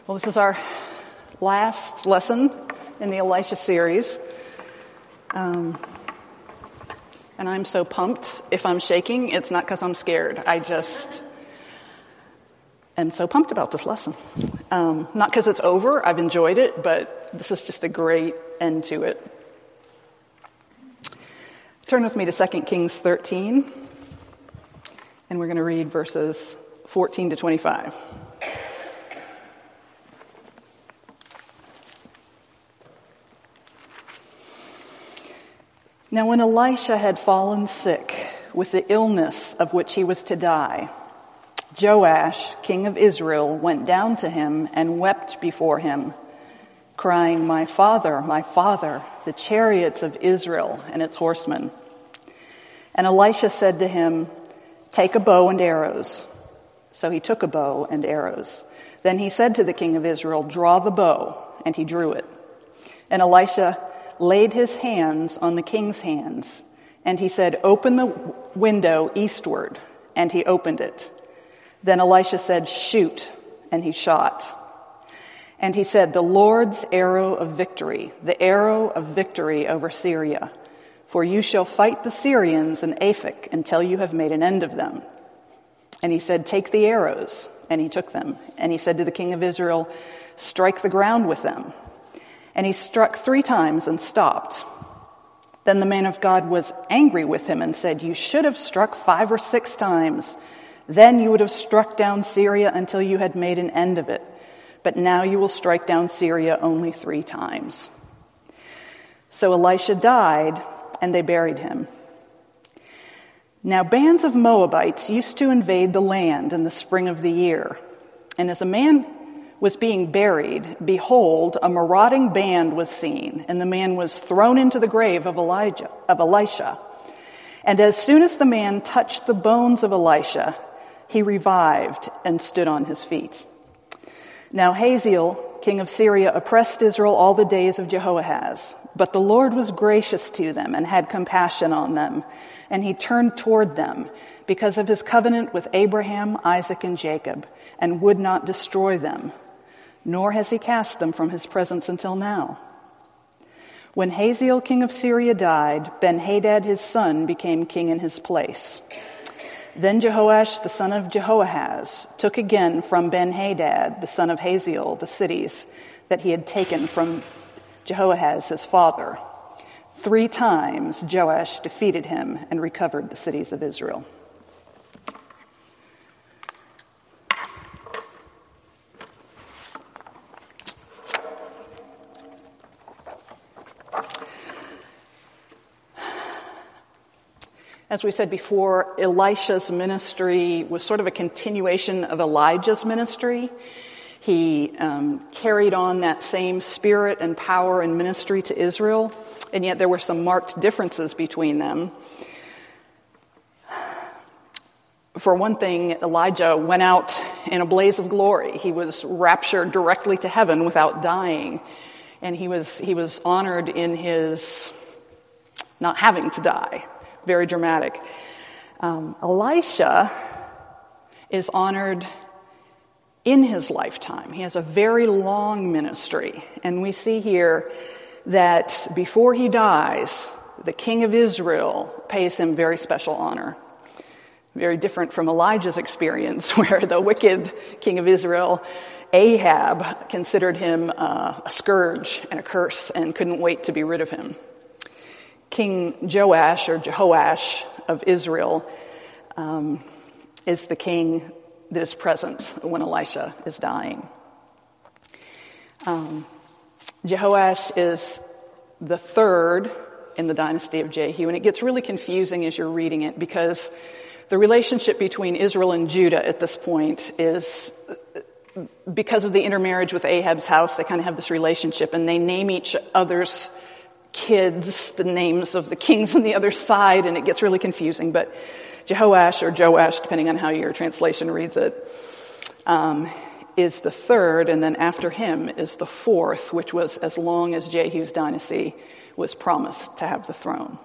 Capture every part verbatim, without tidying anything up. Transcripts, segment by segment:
Well, this is our last lesson in the Elisha series. Um, and I'm so pumped. If I'm shaking, it's not because I'm scared. I just am so pumped about this lesson. Um, not because it's over. I've enjoyed it, but this is just a great end to it. Turn with me to Second Kings thirteen, and we're going to read verses fourteen to twenty-five. Now when Elisha had fallen sick with the illness of which he was to die, Joash, king of Israel, went down to him and wept before him, crying, "My father, my father, the chariots of Israel and its horsemen." And Elisha said to him, "Take a bow and arrows." So he took a bow and arrows. Then he said to the king of Israel, "Draw the bow," and he drew it. And Elisha laid his hands on the king's hands, and he said, "Open the window eastward," and he opened it. Then Elisha said, "Shoot," and he shot. And he said, "The Lord's arrow of victory, the arrow of victory over Syria. For you shall fight the Syrians in Aphek until you have made an end of them." And he said, "Take the arrows," and he took them. And he said to the king of Israel, "Strike the ground with them." And he struck three times and stopped. Then the man of God was angry with him and said, "You should have struck five or six times. Then you would have struck down Syria until you had made an end of it. But now you will strike down Syria only three times." So Elisha died, and they buried him. Now bands of Moabites used to invade the land in the spring of the year. And as a man was being buried, behold, a marauding band was seen, and the man was thrown into the grave of Elijah, of Elisha. And as soon as the man touched the bones of Elisha, he revived and stood on his feet. Now Hazael, king of Syria, oppressed Israel all the days of Jehoahaz. But the Lord was gracious to them and had compassion on them, and he turned toward them because of his covenant with Abraham, Isaac, and Jacob, and would not destroy them. Nor has he cast them from his presence until now. When Hazael, king of Syria, died, Ben-Hadad, his son, became king in his place. Then Jehoash, the son of Jehoahaz, took again from Ben-Hadad, the son of Hazael, the cities that he had taken from Jehoahaz, his father. Three times Joash defeated him and recovered the cities of Israel. As we said before, Elisha's ministry was sort of a continuation of Elijah's ministry. He um, carried on that same spirit and power and ministry to Israel, and yet there were some marked differences between them. For one thing, Elijah went out in a blaze of glory. He was raptured directly to heaven without dying, and he was he was honored in his not having to die. Very dramatic. Um, Elisha is honored in his lifetime. He has a very long ministry. And we see here that before he dies, the king of Israel pays him very special honor. Very different from Elijah's experience, where the wicked king of Israel, Ahab, considered him uh, a scourge and a curse and couldn't wait to be rid of him. King Joash, or Jehoash of Israel, um, is the king that is present when Elisha is dying. Um, Jehoash is the third in the dynasty of Jehu, and it gets really confusing as you're reading it because the relationship between Israel and Judah at this point is, because of the intermarriage with Ahab's house, they kind of have this relationship, and they name each other's kids the names of the kings on the other side, and it gets really confusing. But Jehoash, or Joash, depending on how your translation reads it, um, is the third, and then after him is the fourth, which was as long as Jehu's dynasty was promised to have the throne.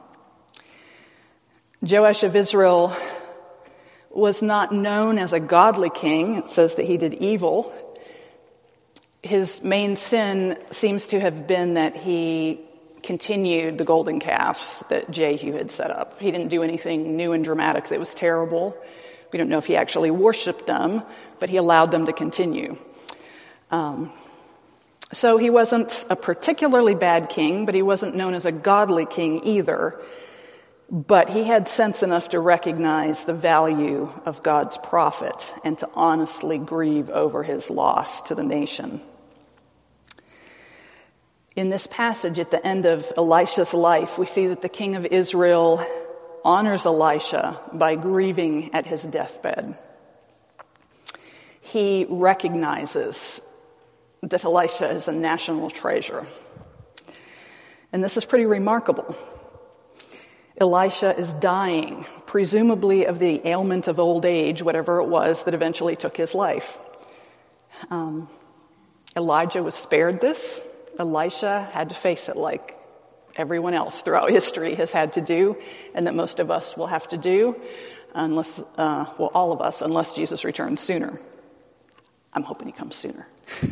Joash of Israel was not known as a godly king. It says that he did evil. his main sin seems to have been that he continued the golden calves that Jehu had set up. He didn't do anything new and dramatic that was terrible. We don't know if he actually worshiped them, but he allowed them to continue. Um, so he wasn't a particularly bad king, but he wasn't known as a godly king either. But he had sense enough to recognize the value of God's prophet and to honestly grieve over his loss to the nation. In this passage at the end of Elisha's life, we see that the king of Israel honors Elisha by grieving at his deathbed. He recognizes that Elisha is a national treasure. And this is pretty remarkable. Elisha is dying, presumably of the ailment of old age, whatever it was that eventually took his life. Um, Elijah was spared this. Elisha had to face it like everyone else throughout history has had to do, and that most of us will have to do, unless, uh, well, all of us, unless Jesus returns sooner. I'm hoping he comes sooner.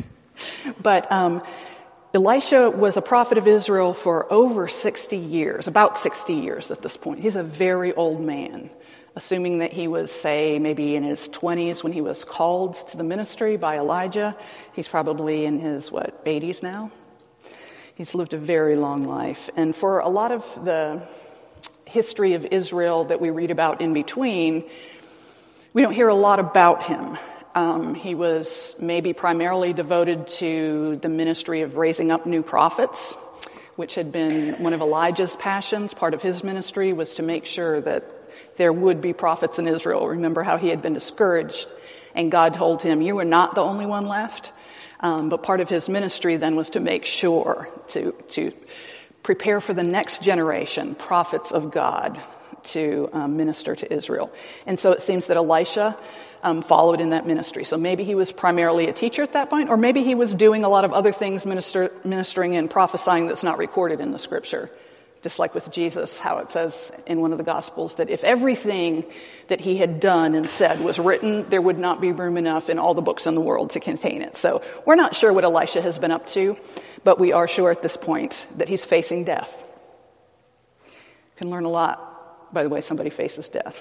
But um, Elisha was a prophet of Israel for over sixty years, about sixty years at this point. He's a very old man, assuming that he was, say, maybe in his twenties when he was called to the ministry by Elijah. He's probably in his, what, eighties now? He's lived a very long life. And for a lot of the history of Israel that we read about in between, we don't hear a lot about him. Um, he was maybe primarily devoted to the ministry of raising up new prophets, which had been one of Elijah's passions. Part of his ministry was to make sure that there would be prophets in Israel. Remember how he had been discouraged, and God told him, you are not the only one left. Um, but part of his ministry then was to make sure to to prepare for the next generation, prophets of God, to um, minister to Israel. And so it seems that Elisha um, followed in that ministry. So maybe he was primarily a teacher at that point, or maybe he was doing a lot of other things, minister, ministering and prophesying that's not recorded in the scripture. Just like with Jesus, how it says in one of the Gospels that if everything that he had done and said was written, there would not be room enough in all the books in the world to contain it. So we're not sure what Elisha has been up to, but we are sure at this point that he's facing death. You can learn a lot by the way somebody faces death.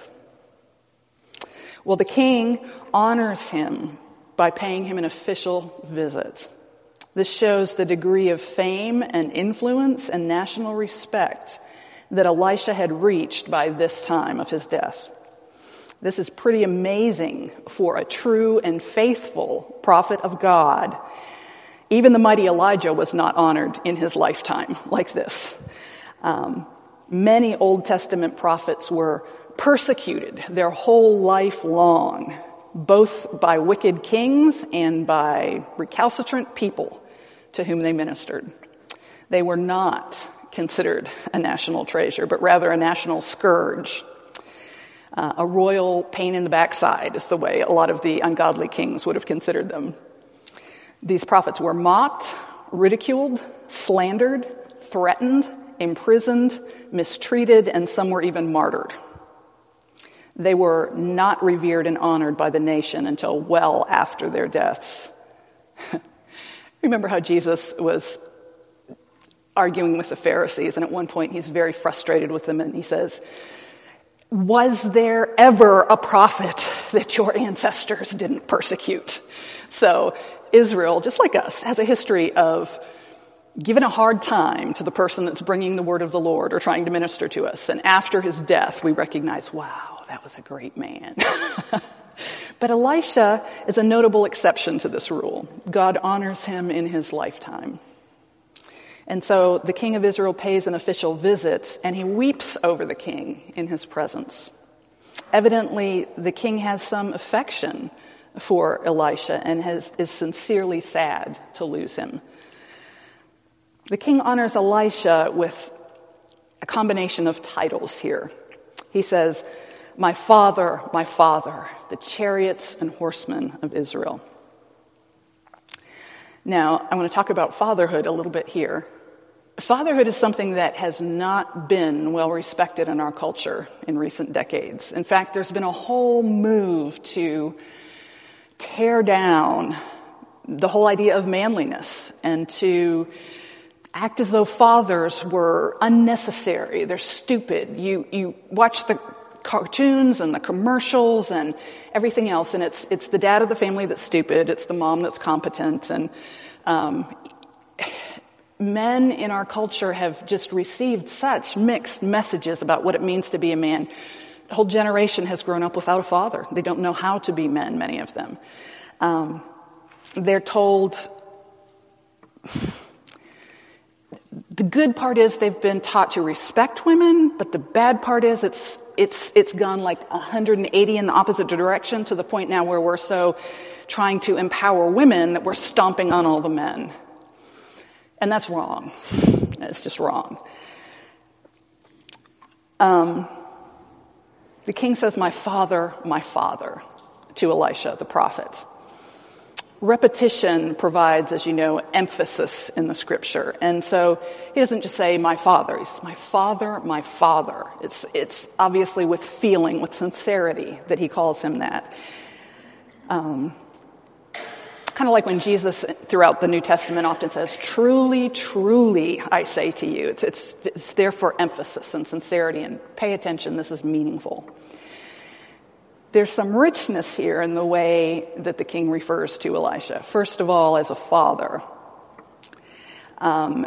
Well, the king honors him by paying him an official visit. This shows the degree of fame and influence and national respect that Elisha had reached by this time of his death. This is pretty amazing for a true and faithful prophet of God. Even the mighty Elijah was not honored in his lifetime like this. Um, many Old Testament prophets were persecuted their whole life long, both by wicked kings and by recalcitrant people to whom they ministered. They were not considered a national treasure, but rather a national scourge. Uh, a royal pain in the backside is the way a lot of the ungodly kings would have considered them. These prophets were mocked, ridiculed, slandered, threatened, imprisoned, mistreated, and some were even martyred. They were not revered and honored by the nation until well after their deaths. Remember how Jesus was arguing with the Pharisees, and at one point he's very frustrated with them, and he says, was there ever a prophet that your ancestors didn't persecute? So Israel, just like us, has a history of giving a hard time to the person that's bringing the word of the Lord or trying to minister to us. And after his death, we recognize, wow, that was a great man. But Elisha is a notable exception to this rule. God honors him in his lifetime. And so the king of Israel pays an official visit, and he weeps over the king in his presence. Evidently, the king has some affection for Elisha and has, is sincerely sad to lose him. The king honors Elisha with a combination of titles here. He says, my father, my father, the chariots and horsemen of Israel. Now, I want to talk about fatherhood a little bit here. Fatherhood is something that has not been well respected in our culture in recent decades. In fact, there's been a whole move to tear down the whole idea of manliness, and to act as though fathers were unnecessary. They're stupid. You you watch the cartoons and the commercials and everything else, and it's it's the dad of the family that's stupid. It's the mom that's competent. And um, men in our culture have just received such mixed messages about what it means to be a man. The whole generation has grown up without a father. They don't know how to be men, many of them. Um, they're told... The good part is they've been taught to respect women, but the bad part is it's it's it's gone like one hundred eighty in the opposite direction, to the point now where we're so trying to empower women that we're stomping on all the men. And that's wrong. It's just wrong. Um, the king says, "My father, my father," to Elisha, the prophet. Repetition provides, as you know, emphasis in the scripture. And so he doesn't just say, "My father." He says, "My father, my father." It's, it's obviously with feeling, with sincerity that he calls him that. Um, kind of like when Jesus throughout the New Testament often says, "Truly, truly, I say to you." It's, it's, it's there for emphasis and sincerity, and pay attention, this is meaningful. There's some richness here in the way that the king refers to Elisha. First of all, as a father. Um,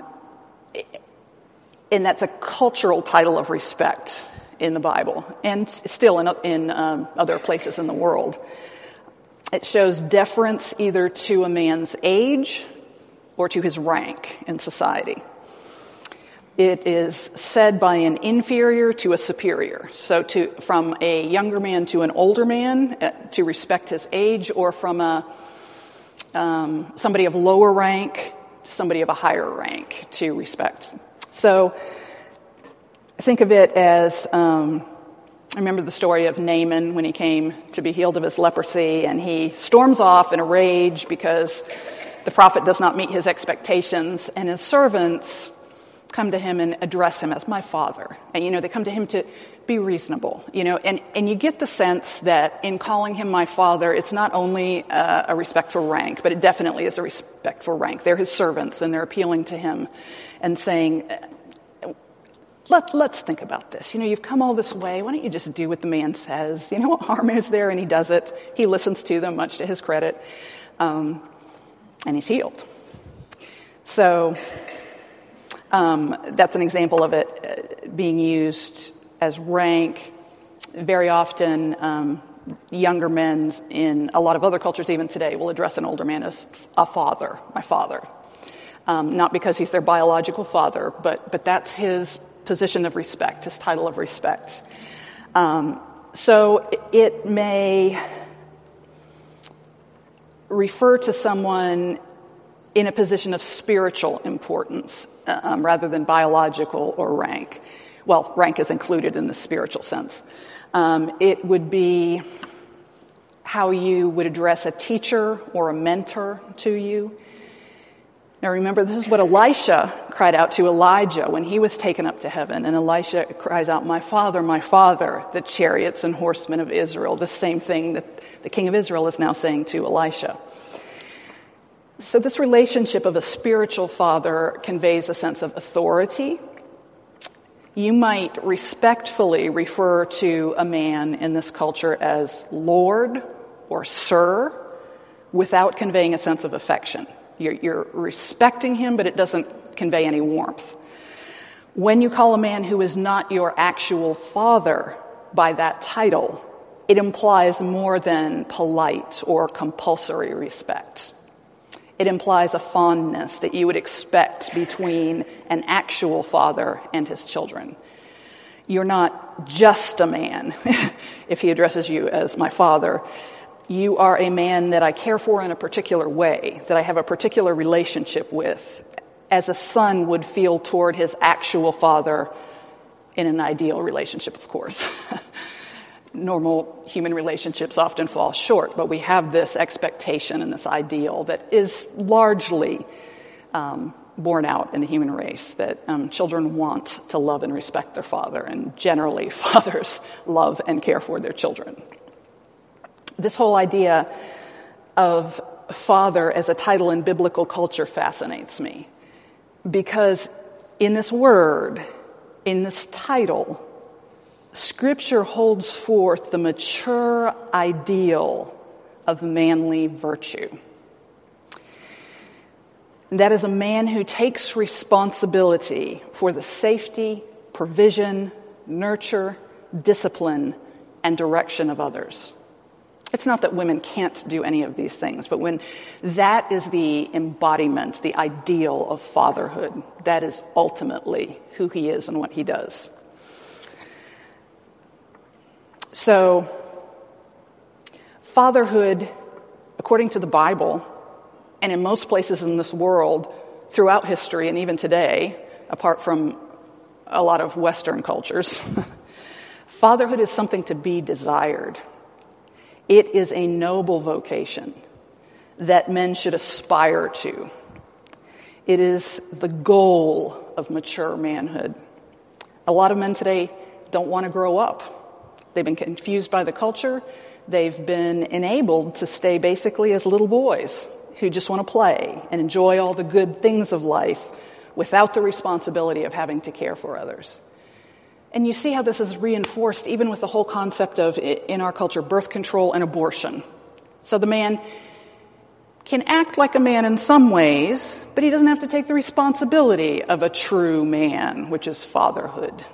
and that's a cultural title of respect in the Bible, and still in, in um, other places in the world. It shows deference either to a man's age or to his rank in society. It is said by an inferior to a superior. So to, from a younger man to an older man, uh, to respect his age, or from a, um, somebody of lower rank to somebody of a higher rank to respect. So think of it as, um, I remember the story of Naaman when he came to be healed of his leprosy, and he storms off in a rage because the prophet does not meet his expectations, and his servants come to him and address him as "my father." And, you know, they come to him to be reasonable, you know, and, and you get the sense that in calling him "my father," it's not only uh, a respect for rank, but it definitely is a respect for rank. They're his servants, and they're appealing to him and saying, Let, let's think about this. You know, you've come all this way. Why don't you just do what the man says? You know, what harm is there? And he does it. He listens to them, much to his credit. Um, and he's healed. So... Um, that's an example of it uh, being used as rank. Very often, um, younger men in a lot of other cultures, even today, will address an older man as a father, "my father." Um, not because he's their biological father, but but that's his position of respect, his title of respect. Um, so it may refer to someone in a position of spiritual importance, um, rather than biological or rank. Well, rank is included in the spiritual sense. Um, it would be how you would address a teacher or a mentor to you. Now remember, this is what Elisha cried out to Elijah when he was taken up to heaven. And Elisha cries out, "My father, my father, the chariots and horsemen of Israel." The same thing that the king of Israel is now saying to Elisha. So this relationship of a spiritual father conveys a sense of authority. You might respectfully refer to a man in this culture as Lord or Sir without conveying a sense of affection. You're, you're respecting him, but it doesn't convey any warmth. When you call a man who is not your actual father by that title, it implies more than polite or compulsory respect. It implies a fondness that you would expect between an actual father and his children. You're not just a man if he addresses you as "my father." You are a man that I care for in a particular way, that I have a particular relationship with, as a son would feel toward his actual father in an ideal relationship, of course. Normal human relationships often fall short, but we have this expectation and this ideal that is largely um, borne out in the human race, that um, children want to love and respect their father, and generally fathers love and care for their children. This whole idea of father as a title in biblical culture fascinates me, because in this word, in this title, Scripture holds forth the mature ideal of manly virtue. That is a man who takes responsibility for the safety, provision, nurture, discipline, and direction of others. It's not that women can't do any of these things, but when that is the embodiment, the ideal of fatherhood, that is ultimately who he is and what he does. So, fatherhood, according to the Bible, and in most places in this world, throughout history and even today, apart from a lot of Western cultures, fatherhood is something to be desired. It is a noble vocation that men should aspire to. It is the goal of mature manhood. A lot of men today don't want to grow up. They've been confused by the culture. They've been enabled to stay basically as little boys who just want to play and enjoy all the good things of life without the responsibility of having to care for others. And you see how this is reinforced even with the whole concept of, in our culture, birth control and abortion. So the man can act like a man in some ways, but he doesn't have to take the responsibility of a true man, which is fatherhood.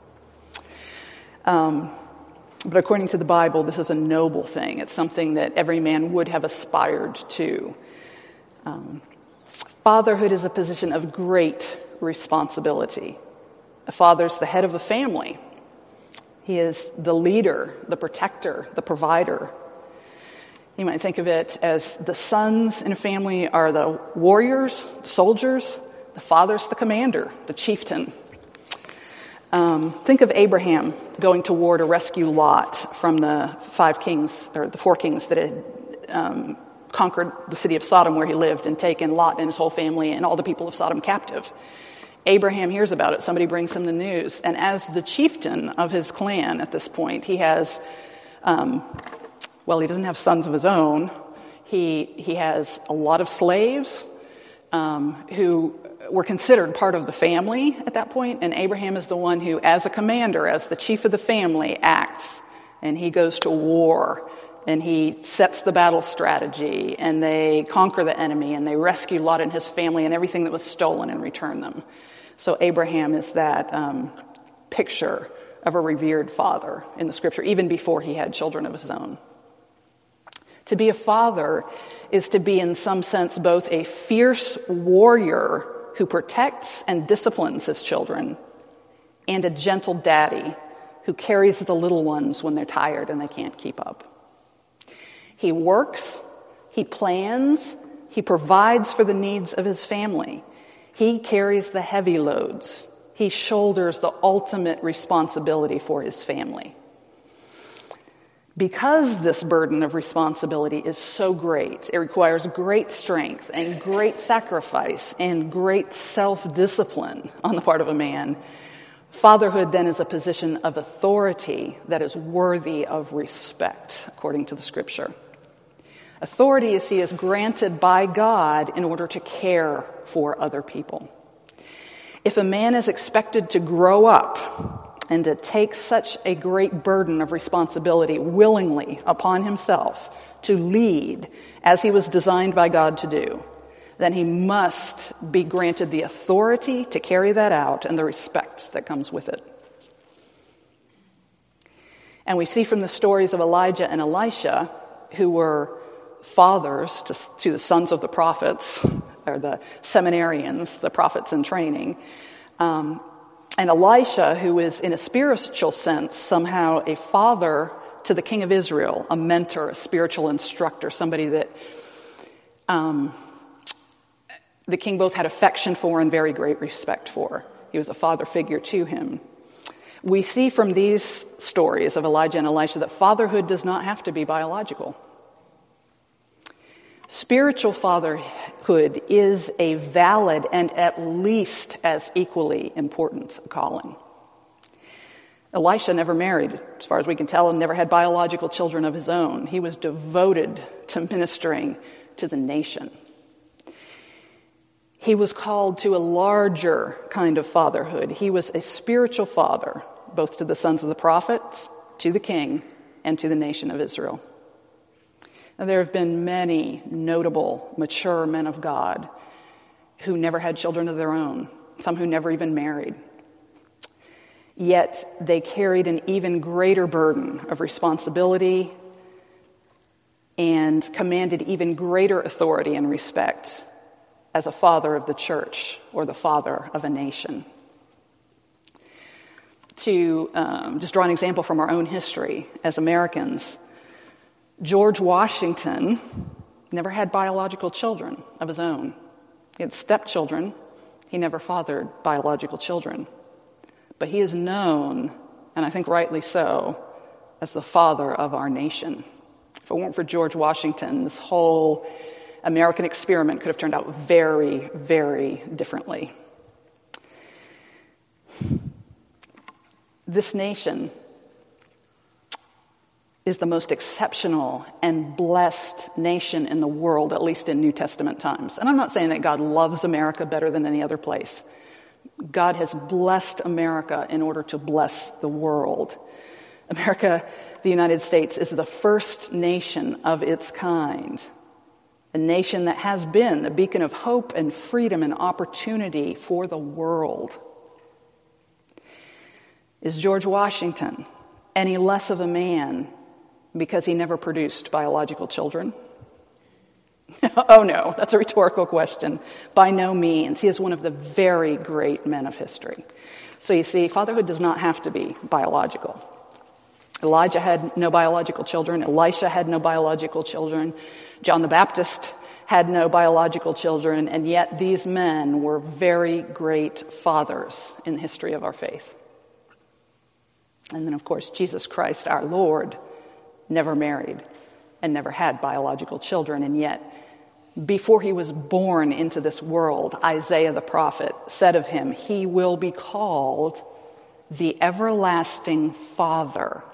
Um, but according to the Bible, this is a noble thing. It's something that every man would have aspired to. Um, fatherhood is a position of great responsibility. A father's the head of the family. He is the leader, the protector, the provider. You might think of it as the sons in a family are the warriors, soldiers. The father's the commander, the chieftain. Um, think of Abraham going to war to rescue Lot from the five kings, or the four kings that had um, conquered the city of Sodom where he lived and taken Lot and his whole family and all the people of Sodom captive. Abraham hears about it. Somebody brings him the news. And as the chieftain of his clan at this point, he has, um, well, he doesn't have sons of his own. He he has a lot of slaves um, who were considered part of the family at that point. And Abraham is the one who, as a commander, as the chief of the family, acts. And he goes to war. And he sets the battle strategy. And they conquer the enemy. And they rescue Lot and his family and everything that was stolen and return them. So Abraham is that um, picture of a revered father in the scripture, even before he had children of his own. To be a father is to be, in some sense, both a fierce warrior who protects and disciplines his children, and a gentle daddy who carries the little ones when they're tired and they can't keep up. He works, he plans, he provides for the needs of his family. He carries the heavy loads. He shoulders the ultimate responsibility for his family. Because this burden of responsibility is so great, it requires great strength and great sacrifice and great self-discipline on the part of a man. Fatherhood then is a position of authority that is worthy of respect, according to the scripture. Authority, you see, is granted by God in order to care for other people. If a man is expected to grow up and to take such a great burden of responsibility willingly upon himself to lead as he was designed by God to do, then he must be granted the authority to carry that out and the respect that comes with it. And we see from the stories of Elijah and Elisha, who were fathers to, to the sons of the prophets, or the seminarians, the prophets in training, um, and Elisha, who is in a spiritual sense somehow a father to the king of Israel, a mentor, a spiritual instructor, somebody that um, the king both had affection for and very great respect for. He was a father figure to him. We see from these stories of Elijah and Elisha that fatherhood does not have to be biological. Spiritual fatherhood is a valid and at least as equally important calling. Elisha never married, as far as we can tell, and never had biological children of his own. He was devoted to ministering to the nation. He was called to a larger kind of fatherhood. He was a spiritual father, both to the sons of the prophets, to the king, and to the nation of Israel. Now, there have been many notable, mature men of God who never had children of their own, some who never even married. Yet they carried an even greater burden of responsibility and commanded even greater authority and respect as a father of the church or the father of a nation. To um, just draw an example from our own history as Americans, George Washington never had biological children of his own. He had stepchildren. He never fathered biological children. But he is known, and I think rightly so, as the father of our nation. If it weren't for George Washington, this whole American experiment could have turned out very, very differently. This nation is the most exceptional and blessed nation in the world, at least in New Testament times. And I'm not saying that God loves America better than any other place. God has blessed America in order to bless the world. America, the United States, is the first nation of its kind. A nation that has been a beacon of hope and freedom and opportunity for the world. Is George Washington any less of a man because he never produced biological children? Oh no, that's a rhetorical question. By no means. He is one of the very great men of history. So you see, fatherhood does not have to be biological. Elijah had no biological children. Elisha had no biological children. John the Baptist had no biological children. And yet these men were very great fathers in the history of our faith. And then, of course, Jesus Christ, our Lord, never married and never had biological children. And yet, before he was born into this world, Isaiah the prophet said of him, he will be called the everlasting Father.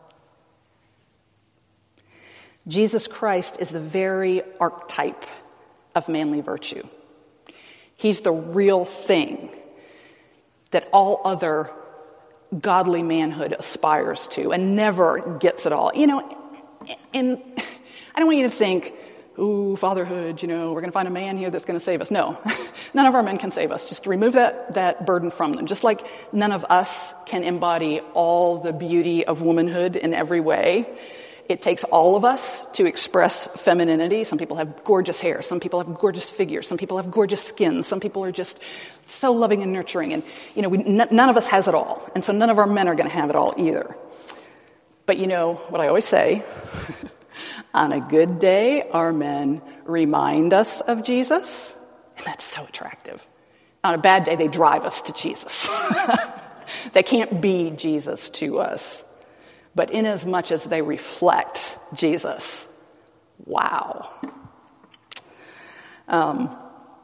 Jesus Christ is the very archetype of manly virtue. He's the real thing that all other godly manhood aspires to and never gets it all. You know, and I don't want you to think, ooh, fatherhood, you know, we're going to find a man here that's going to save us. No, none of our men can save us. Just remove that, that burden from them. Just like none of us can embody all the beauty of womanhood in every way. It takes all of us to express femininity. Some people have gorgeous hair. Some people have gorgeous figures. Some people have gorgeous skin. Some people are just so loving and nurturing. And, you know, we, n- none of us has it all. And so none of our men are going to have it all either. But you know what I always say, on a good day, our men remind us of Jesus. And that's so attractive. On a bad day, they drive us to Jesus. They can't be Jesus to us. But inasmuch as they reflect Jesus, wow. Um,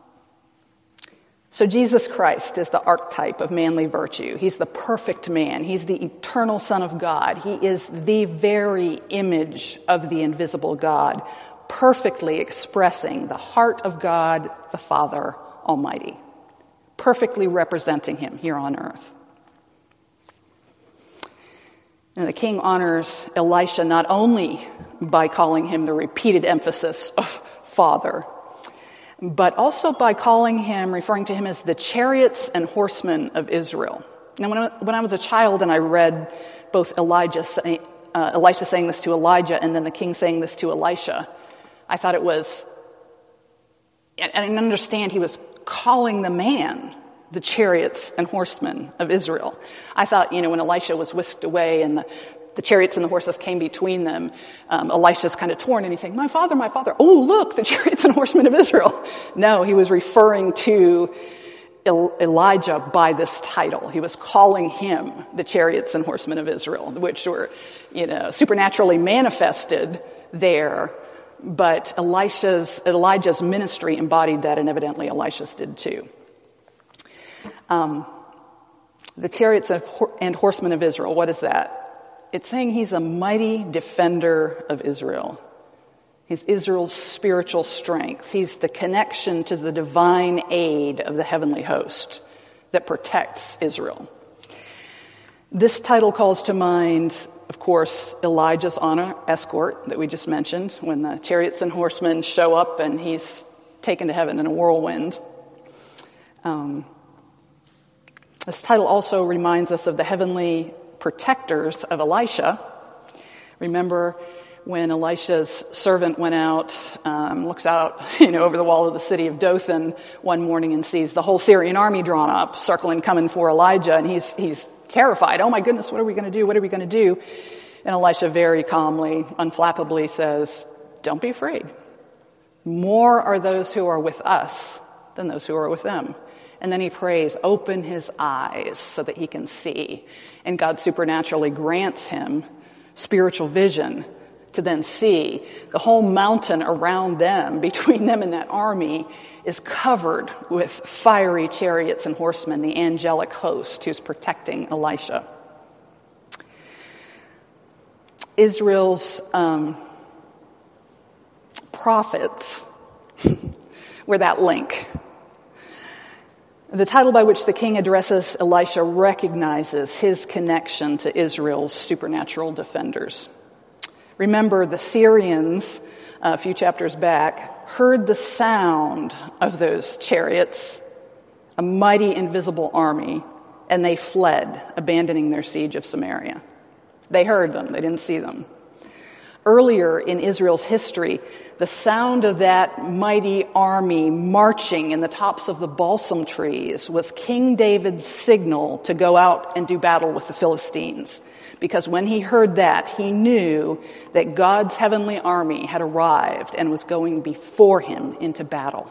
so Jesus Christ is the archetype of manly virtue. He's the perfect man. He's the eternal Son of God. He is the very image of the invisible God, perfectly expressing the heart of God, the Father Almighty, perfectly representing him here on earth. And the king honors Elisha not only by calling him the repeated emphasis of father, but also by calling him, referring to him as the chariots and horsemen of Israel. Now, when I, when I was a child and I read both Elijah, say, uh, Elisha saying this to Elijah and then the king saying this to Elisha, I thought it was, I didn't understand he was calling the man the chariots and horsemen of Israel. I thought, you know, when Elisha was whisked away and the, the chariots and the horses came between them, um, Elisha's kind of torn and he's saying, my father, my father, oh, look, the chariots and horsemen of Israel. No, he was referring to El- Elijah by this title. He was calling him the chariots and horsemen of Israel, which were, you know, supernaturally manifested there. But Elisha's, Elijah's ministry embodied that, and evidently Elisha's did too. Um, the chariots and horsemen of Israel, what is that? It's saying he's a mighty defender of Israel. He's Israel's spiritual strength. He's the connection to the divine aid of the heavenly host that protects Israel. This title calls to mind, of course, Elijah's honor escort that we just mentioned, when the chariots and horsemen show up and he's taken to heaven in a whirlwind. Um, this title also reminds us of the heavenly protectors of Elisha. Remember when Elisha's servant went out, um, looks out, you know, over the wall of the city of Dothan one morning and sees the whole Syrian army drawn up, circling, coming for Elijah, and he's he's terrified. Oh my goodness, what are we going to do? What are we going to do? And Elisha very calmly, unflappably says, "Don't be afraid. More are those who are with us than those who are with them." And then he prays, "Open his eyes so that he can see." And God supernaturally grants him spiritual vision to then see the whole mountain around them, between them and that army, is covered with fiery chariots and horsemen, the angelic host who's protecting Elisha. Israel's um, prophets were that link. The title by which the king addresses Elisha recognizes his connection to Israel's supernatural defenders. Remember, the Syrians, uh, a few chapters back, heard the sound of those chariots, a mighty invisible army, and they fled, abandoning their siege of Samaria. They heard them, they didn't see them. Earlier in Israel's history, the sound of that mighty army marching in the tops of the balsam trees was King David's signal to go out and do battle with the Philistines. Because when he heard that, he knew that God's heavenly army had arrived and was going before him into battle.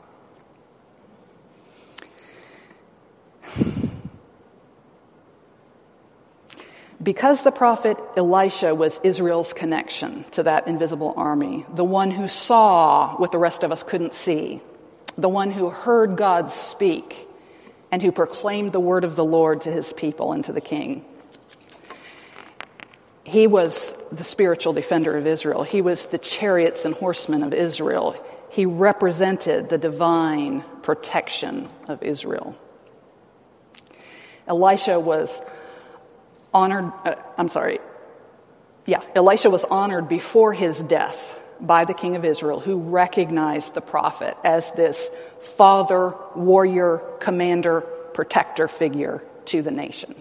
Because the prophet Elisha was Israel's connection to that invisible army, the one who saw what the rest of us couldn't see, the one who heard God speak, and who proclaimed the word of the Lord to his people and to the king, he was the spiritual defender of Israel. He was the chariots and horsemen of Israel. He represented the divine protection of Israel. Elisha was honored, uh, I'm sorry, yeah, Elisha was honored before his death by the king of Israel, who recognized the prophet as this father, warrior, commander, protector figure to the nation.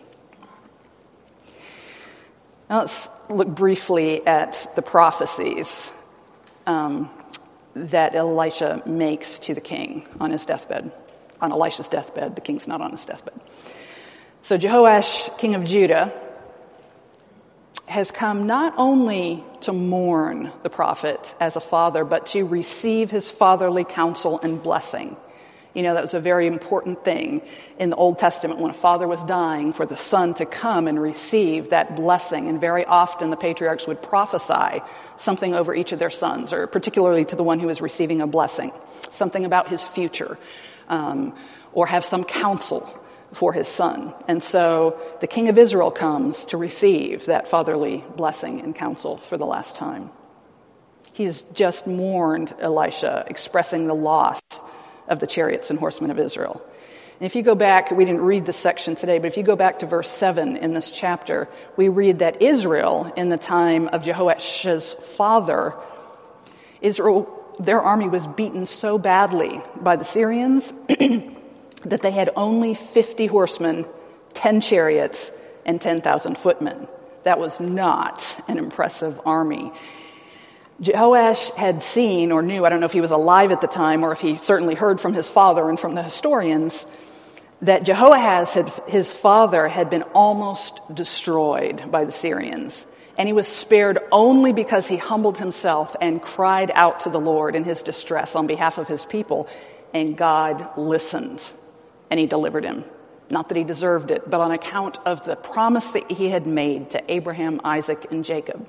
Now let's look briefly at the prophecies um, that Elisha makes to the king on his deathbed. On Elisha's deathbed, the king's not on his deathbed. So Jehoash, king of Judah, has come not only to mourn the prophet as a father, but to receive his fatherly counsel and blessing. You know, that was a very important thing in the Old Testament when a father was dying, for the son to come and receive that blessing. And very often the patriarchs would prophesy something over each of their sons, or particularly to the one who was receiving a blessing, something about his future, um, or have some counsel for his son. And so the king of Israel comes to receive that fatherly blessing and counsel for the last time. He has just mourned Elisha, expressing the loss of the chariots and horsemen of Israel. And if you go back, we didn't read this section today, but if you go back to verse seven in this chapter, we read that Israel, in the time of Jehoash's father, Israel, their army was beaten so badly by the Syrians that they had only fifty horsemen, ten chariots, and ten thousand footmen. That was not an impressive army. Jehoash had seen or knew, I don't know if he was alive at the time or if he certainly heard from his father and from the historians, that Jehoahaz, had, his father, had been almost destroyed by the Syrians. And he was spared only because he humbled himself and cried out to the Lord in his distress on behalf of his people. And God listened and he delivered him. Not that he deserved it, but on account of the promise that he had made to Abraham, Isaac, and Jacob.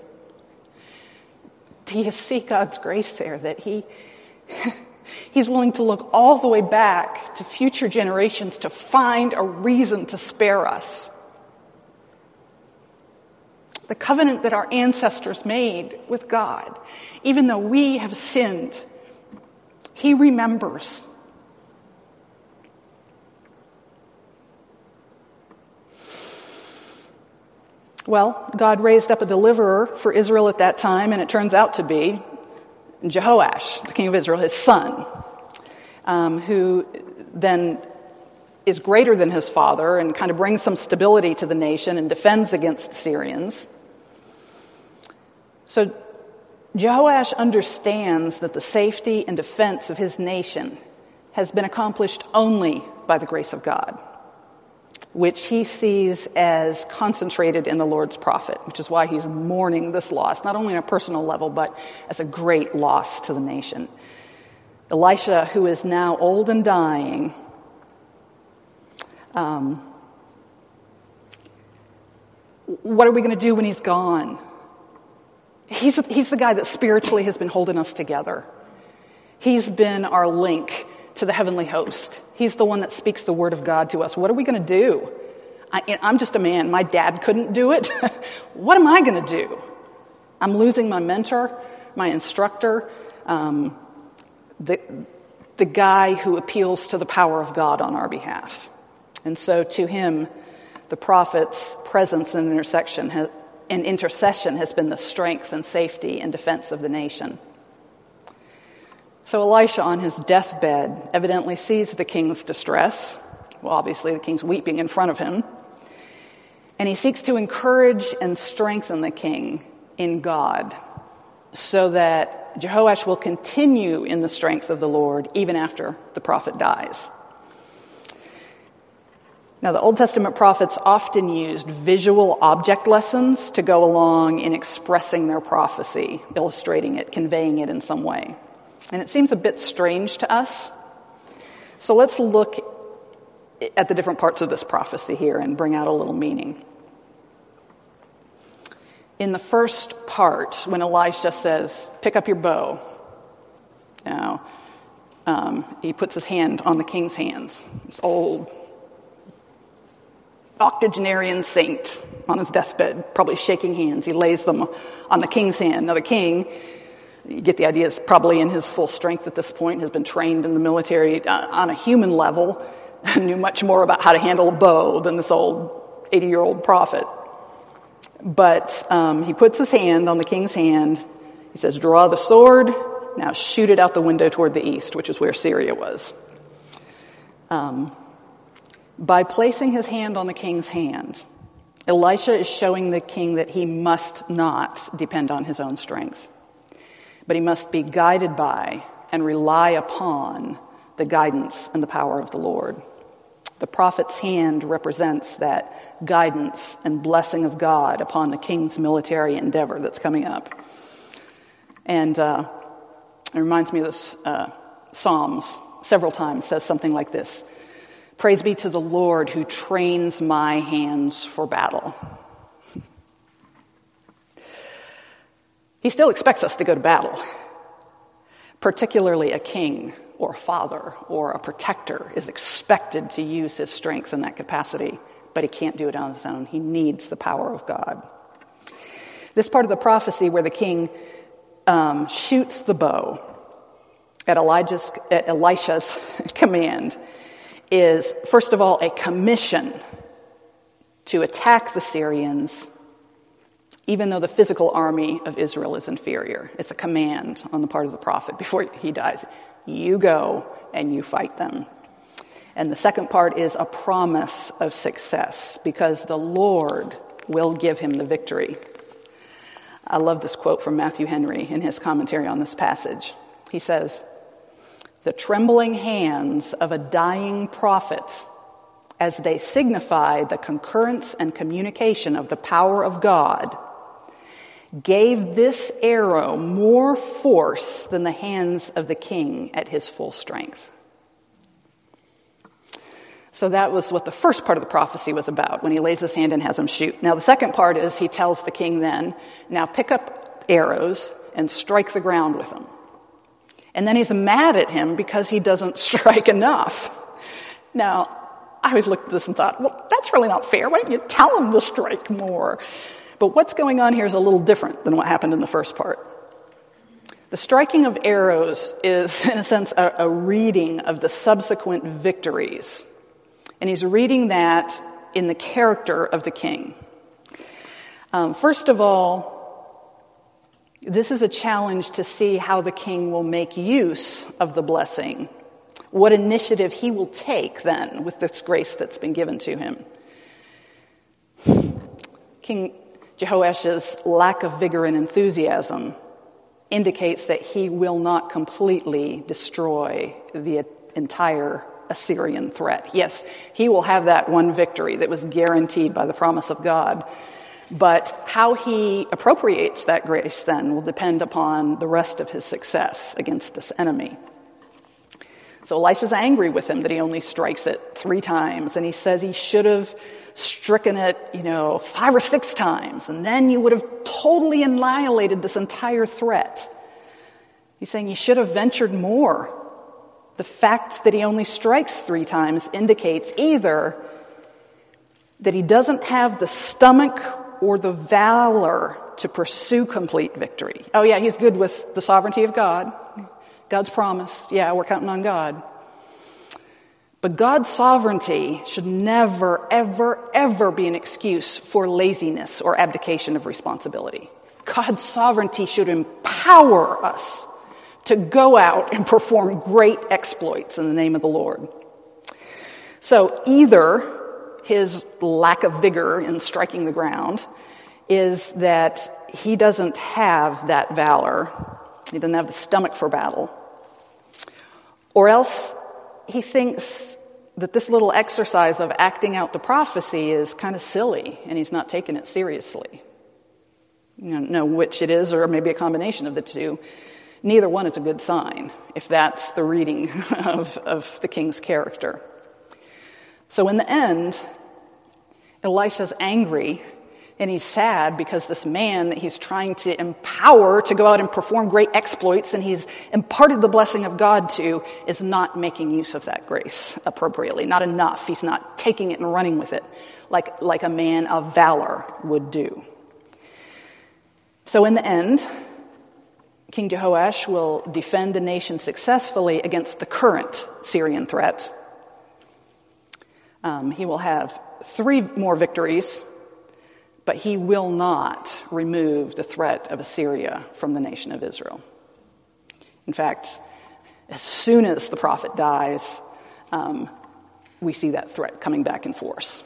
Do you see God's grace there? That he, he's willing to look all the way back to future generations to find a reason to spare us. the covenant that our ancestors made with God. Even though we have sinned, he remembers. Well, God raised up a deliverer for Israel at that time, and it turns out to be Jehoash, the king of Israel, his son, um, who then is greater than his father and kind of brings some stability to the nation and defends against the Syrians. So Jehoash understands that the safety and defense of his nation has been accomplished only by the grace of God, which he sees as concentrated in the Lord's prophet, which is why he's mourning this loss, not only on a personal level, but as a great loss to the nation. Elisha, who is now old and dying, um, what are we going to do when he's gone? He's, he's the guy that spiritually has been holding us together. He's been our link to the heavenly host. He's the one that speaks the word of God to us. What are we going to do? I, I'm just a man. My dad couldn't do it. What am I going to do? I'm losing my mentor, my instructor, um, the, the guy who appeals to the power of God on our behalf. And so to him, the prophet's presence and intersection has, and intercession has been the strength and safety and defense of the nation. So Elisha, on his deathbed, evidently sees the king's distress. Well, obviously the king's weeping in front of him. And he seeks to encourage and strengthen the king in God so that Jehoash will continue in the strength of the Lord even after the prophet dies. Now, the Old Testament prophets often used visual object lessons to go along in expressing their prophecy, illustrating it, conveying it in some way. And it seems a bit strange to us. So let's look at the different parts of this prophecy here and bring out a little meaning. In the first part, when Elisha says, pick up your bow, now, um, he puts his hand on the king's hands. This old octogenarian saint on his deathbed, probably shaking hands. He lays them on the king's hand. Now the king, you get the idea, is probably in his full strength at this point, has been trained in the military uh, on a human level, knew much more about how to handle a bow than this old eighty-year-old prophet. But um, he puts his hand on the king's hand. He says, draw the sword, now shoot it out the window toward the east, which is where Syria was. Um, by placing his hand on the king's hand, Elisha is showing the king that he must not depend on his own strength, but he must be guided by and rely upon the guidance and the power of the Lord. The prophet's hand represents that guidance and blessing of God upon the king's military endeavor that's coming up. And uh, it reminds me of this uh, Psalms several times, says something like this: praise be to the Lord who trains my hands for battle. He still expects us to go to battle, particularly a king or a father or a protector is expected to use his strength in that capacity, but he can't do it on his own. He needs the power of God. This part of the prophecy where the king um, shoots the bow at Elijah's, at Elisha's command is, first of all, a commission to attack the Syrians, even though the physical army of Israel is inferior. It's a command on the part of the prophet before he dies. You go and you fight them. And the second part is a promise of success, because the Lord will give him the victory. I love this quote from Matthew Henry in his commentary on this passage. He says, the trembling hands of a dying prophet, as they signify the concurrence and communication of the power of God, gave this arrow more force than the hands of the king at his full strength. So that was what the first part of the prophecy was about, when he lays his hand and has him shoot. Now the second part is he tells the king then, now pick up arrows and strike the ground with them. And then he's mad at him because he doesn't strike enough. Now, I always looked at this and thought, well, that's really not fair. Why don't you tell him to strike more? But what's going on here is a little different than what happened in the first part. The striking of arrows is, in a sense, a, a reading of the subsequent victories. And he's reading that in the character of the king. Um, first of all, this is a challenge to see how the king will make use of the blessing, what initiative he will take then with this grace that's been given to him. King Jehoash's lack of vigor and enthusiasm indicates that he will not completely destroy the entire Assyrian threat. Yes, he will have that one victory that was guaranteed by the promise of God. But how he appropriates that grace then will depend upon the rest of his success against this enemy. So Elisha's angry with him that he only strikes it three times, and he says he should have stricken it, you know, five or six times, and then you would have totally annihilated this entire threat. He's saying you should have ventured more. The fact that he only strikes three times indicates either that he doesn't have the stomach or the valor to pursue complete victory. Oh yeah, he's good with the sovereignty of God. God's promise. Yeah, we're counting on God. But God's sovereignty should never, ever, ever be an excuse for laziness or abdication of responsibility. God's sovereignty should empower us to go out and perform great exploits in the name of the Lord. So either his lack of vigor in striking the ground is that he doesn't have that valor. He doesn't have the stomach for battle. Or else he thinks that this little exercise of acting out the prophecy is kind of silly and he's not taking it seriously. You don't know which it is, or maybe a combination of the two. Neither one is a good sign if that's the reading of, of the king's character. So in the end, Elisha's angry and he's sad because this man that he's trying to empower to go out and perform great exploits and he's imparted the blessing of God to is not making use of that grace appropriately. Not enough. He's not taking it and running with it like, like a man of valor would do. So in the end, King Jehoash will defend the nation successfully against the current Syrian threat. Um, he will have three more victories, but he will not remove the threat of Assyria from the nation of Israel. In fact, as soon as the prophet dies, um, we see that threat coming back in force.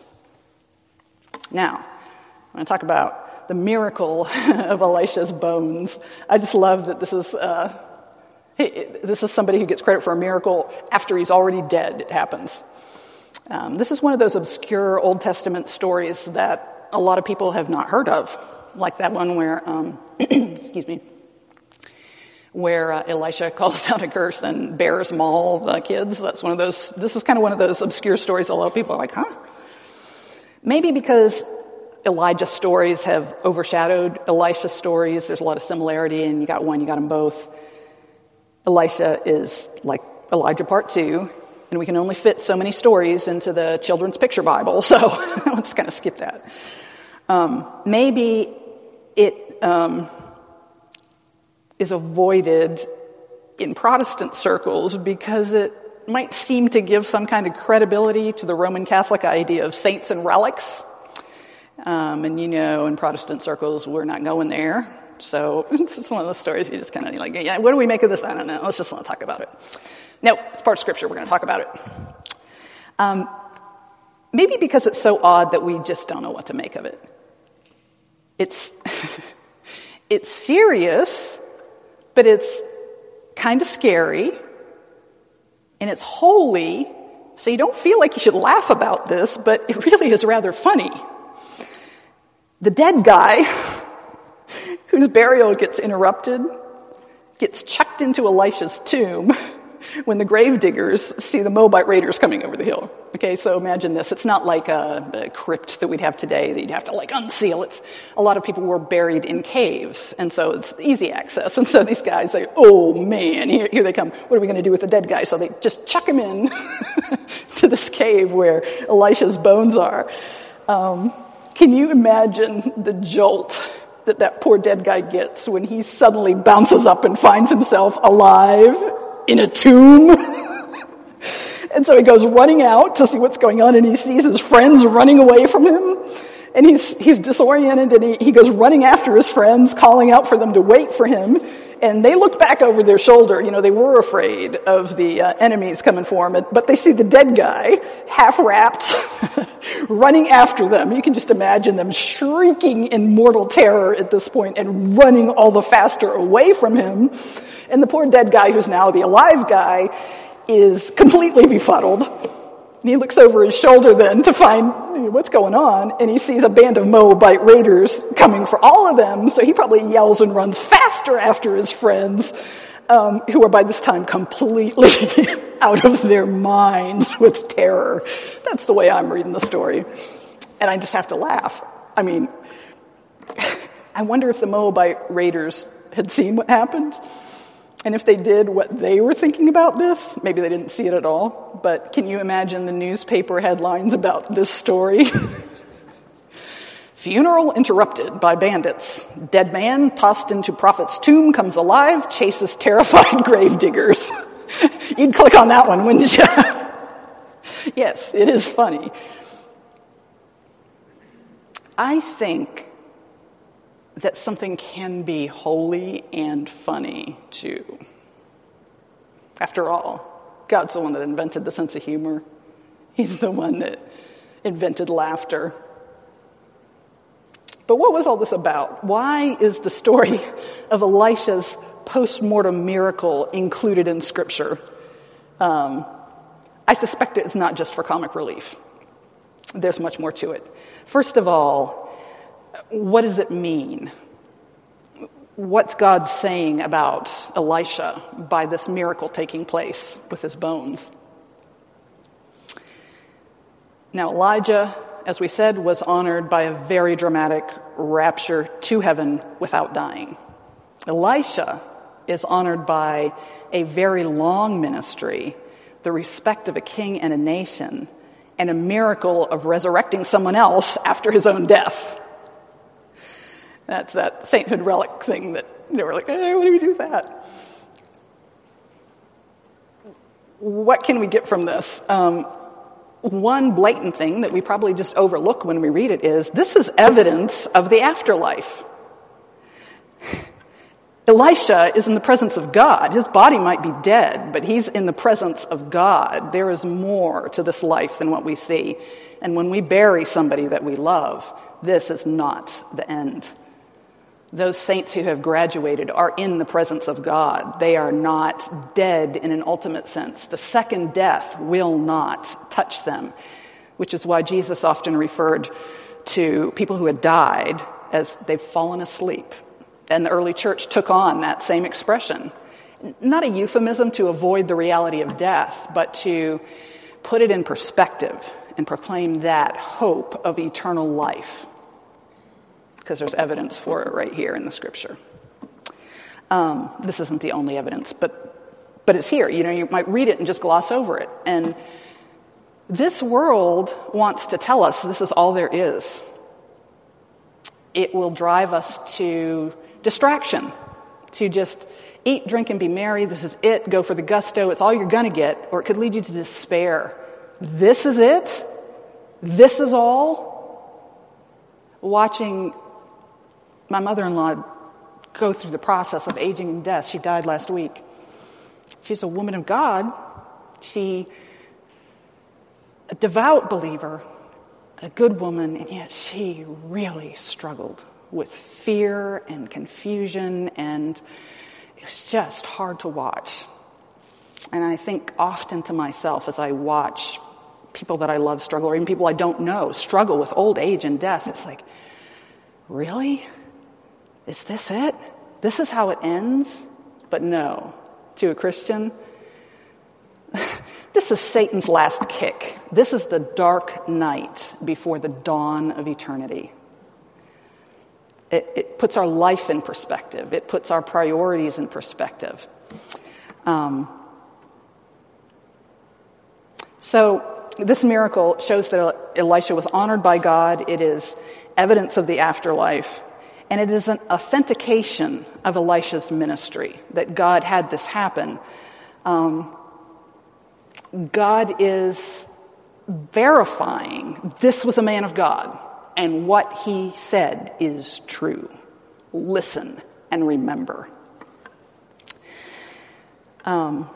Now, I'm going to talk about the miracle of Elisha's bones. I just love that this is uh, this is somebody who gets credit for a miracle after he's already dead. It happens. Um, this is one of those obscure Old Testament stories that a lot of people have not heard of, like that one where, um, excuse me, where uh, Elisha calls down a curse and bears maul the kids. That's one of those, this is kind of one of those obscure stories a lot of people are like, huh? Maybe because Elijah's stories have overshadowed Elisha's stories. There's a lot of similarity, and you got one, you got them both. Elisha is like Elijah part two, and we can only fit so many stories into the children's picture Bible, so I'll just kind of skip that. Um, maybe it um, is avoided in Protestant circles because it might seem to give some kind of credibility to the Roman Catholic idea of saints and relics. Um, and you know, in Protestant circles, we're not going there. So it's just one of those stories you just kind of like, yeah, what do we make of this? I don't know. Let's just not talk about it. No, it's part of Scripture. We're going to talk about it. Um, maybe because it's so odd that we just don't know what to make of it. It's it's serious, but it's kind of scary, and it's holy, so you don't feel like you should laugh about this, but it really is rather funny. The dead guy, whose burial gets interrupted, gets chucked into Elisha's tomb when the grave diggers see the Moabite raiders coming over the hill. Okay, so imagine this. It's not like a, a crypt that we'd have today that you'd have to like unseal. It's a lot of people were buried in caves, and so it's easy access. And so these guys say, oh man, here, here they come. What are we going to do with the dead guy? So they just chuck him in to this cave where Elisha's bones are. Um, Can you imagine the jolt that that poor dead guy gets when he suddenly bounces up and finds himself alive in a tomb? And so he goes running out to see what's going on, and he sees his friends running away from him. And he's he's disoriented, and he, he goes running after his friends, calling out for them to wait for him. And they look back over their shoulder. You know, they were afraid of the uh, enemies coming for them, but they see the dead guy, half-wrapped, running after them. You can just imagine them shrieking in mortal terror at this point and running all the faster away from him. And the poor dead guy, who's now the alive guy, is completely befuddled. And he looks over his shoulder then to find what's going on, and he sees a band of Moabite raiders coming for all of them, so he probably yells and runs faster after his friends, um, who are by this time completely out of their minds with terror. That's the way I'm reading the story. And I just have to laugh. I mean, I wonder if the Moabite raiders had seen what happened. And if they did, what they were thinking about this. Maybe they didn't see it at all. But can you imagine the newspaper headlines about this story? Funeral interrupted by bandits. Dead man tossed into prophet's tomb comes alive, chases terrified grave diggers. You'd click on that one, wouldn't you? Yes, it is funny. I think that something can be holy and funny too. After all, God's the one that invented the sense of humor. He's the one that invented laughter. But what was all this about? Why is the story of Elisha's post-mortem miracle included in Scripture? Um, I suspect it's not just for comic relief. There's much more to it. First of all, what does it mean? What's God saying about Elisha by this miracle taking place with his bones? Now, Elijah, as we said, was honored by a very dramatic rapture to heaven without dying. Elisha is honored by a very long ministry, the respect of a king and a nation, and a miracle of resurrecting someone else after his own death. That's that sainthood relic thing that they were like, hey, what do we do with that? What can we get from this? Um, one blatant thing that we probably just overlook when we read it is this is evidence of the afterlife. Elisha is in the presence of God. His body might be dead, but he's in the presence of God. There is more to this life than what we see. And when we bury somebody that we love, this is not the end. Those saints who have graduated are in the presence of God. They are not dead in an ultimate sense. The second death will not touch them, which is why Jesus often referred to people who had died as they've fallen asleep. And the early church took on that same expression. Not a euphemism to avoid the reality of death, but to put it in perspective and proclaim that hope of eternal life. Because there's evidence for it right here in the Scripture. Um, this isn't the only evidence, but but it's here. You know, you might read it and just gloss over it. And this world wants to tell us this is all there is. It will drive us to distraction, to just eat, drink, and be merry. This is it. Go for the gusto. It's all you're going to get. Or it could lead you to despair. This is it? This is all? Watching my mother-in-law go through the process of aging and death. She died last week. She's a woman of God. She, a devout believer, a good woman, and yet she really struggled with fear and confusion, and it was just hard to watch. And I think often to myself as I watch people that I love struggle, or even people I don't know struggle with old age and death, it's like, really? Is this it? This is how it ends? But no, to a Christian, this is Satan's last kick. This is the dark night before the dawn of eternity. It, it puts our life in perspective. It puts our priorities in perspective. Um, so this miracle shows that Elisha was honored by God. It is evidence of the afterlife, and it is an authentication of Elisha's ministry, that God had this happen. Um, God is verifying this was a man of God, and what he said is true. Listen and remember. Um,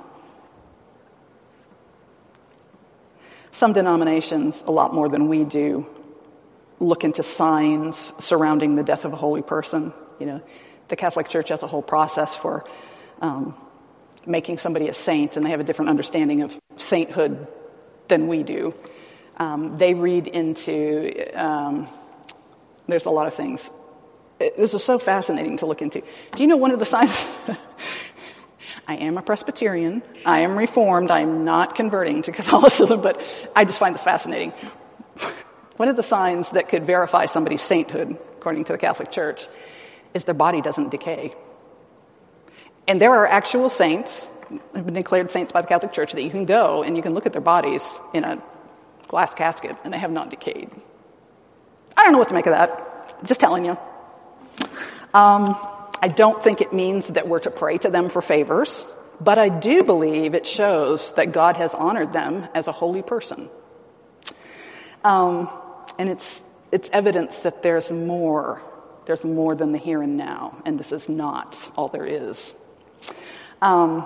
some denominations, a lot more than we do, look into signs surrounding the death of a holy person. You know, the Catholic Church has a whole process for um, making somebody a saint, and they have a different understanding of sainthood than we do. Um, they read into, um, there's a lot of things. It, this is so fascinating to look into. Do you know one of the signs? I am a Presbyterian. I am Reformed. I am not converting to Catholicism, but I just find this fascinating. One of the signs that could verify somebody's sainthood, according to the Catholic Church, is their body doesn't decay. And there are actual saints, have been declared saints by the Catholic Church, that you can go and you can look at their bodies in a glass casket and they have not decayed. I don't know what to make of that. I'm just telling you. Um, I don't think it means that we're to pray to them for favors, but I do believe it shows that God has honored them as a holy person. Um, and it's it's evidence that there's more. There's more than the here and now, and this is not all there is. Um,